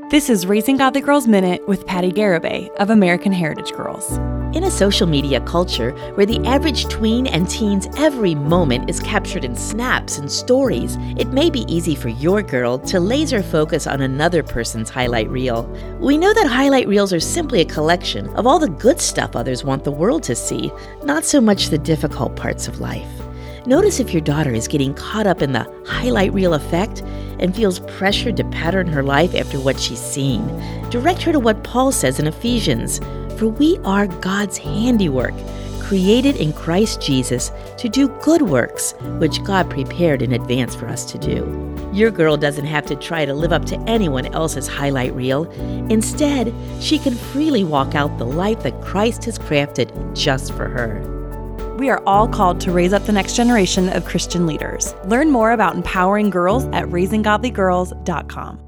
This is Raising Godly Girls Minute with Patty Garibay of American Heritage Girls. In a social media culture where the average tween and teen's every moment is captured in snaps and stories, it may be easy for your girl to laser focus on another person's highlight reel. We know that highlight reels are simply a collection of all the good stuff others want the world to see, not so much the difficult parts of life. Notice if your daughter is getting caught up in the highlight reel effect and feels pressured to pattern her life after what she's seen. Direct her to what Paul says in Ephesians, "For we are God's handiwork, created in Christ Jesus to do good works, which God prepared in advance for us to do." Your girl doesn't have to try to live up to anyone else's highlight reel. Instead, she can freely walk out the life that Christ has crafted just for her. We are all called to raise up the next generation of Christian leaders. Learn more about empowering girls at raisinggodlygirls.com.